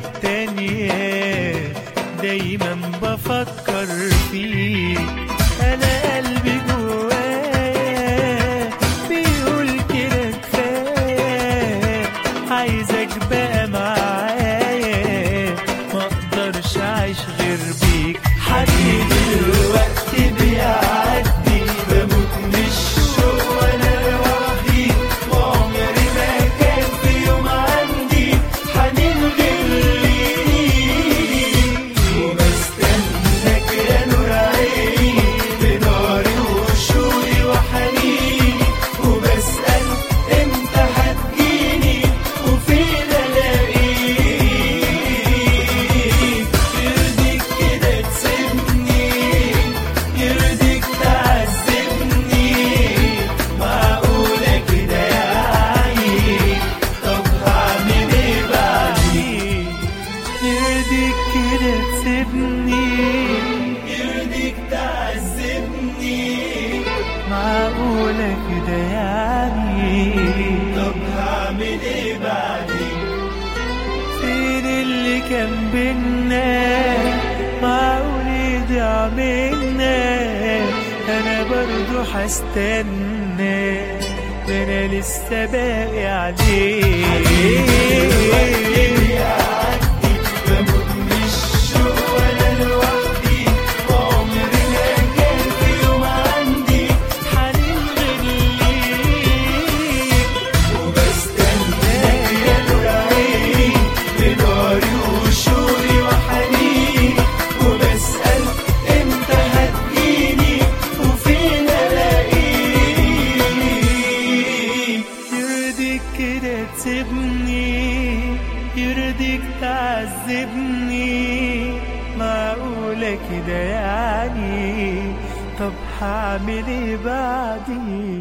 التانية دايما بفكر فيك. انا قلبي جوايا بيقول كده كفاية، عايزك بقى معايا مقدرش اعيش غير بيك. حبيبي الوقت بيعدي بموت من الشوق وانا لوحدي، وعمري ما كان في يوم عندي حنين غير ليك. وبستناك يا نور عيني بناري وشوقي وحنيني، وبسأل امتى هتجيني وفين الاقيك. يرضيك كده تسيبني، يرضيك تعذبني، معقولة كده يعني؟ طب هعمل ايه بعدين؟ يرضيك كده تسيبني، يرضيك تعذبني، معقولة كده يعني؟ طب هعمل ايه بعدين؟ فين اللي كان بينا؟ معقول يضيع منا؟ انا برضو هستنى، ده انا لسه باقي عليك. بموت من الشوق وانا لوحدي، وعمري ما كان في يوم عندي حنين غير ليك. وبستناك يا نور عيني بناري وشوقي وحنيني، وبسأل امتى هتجيني وفين الاقيك. يرضيك كده تسيبني، يرضيك تعذبني، معقولة كده يعني؟ طب هعمل ايه بعدين؟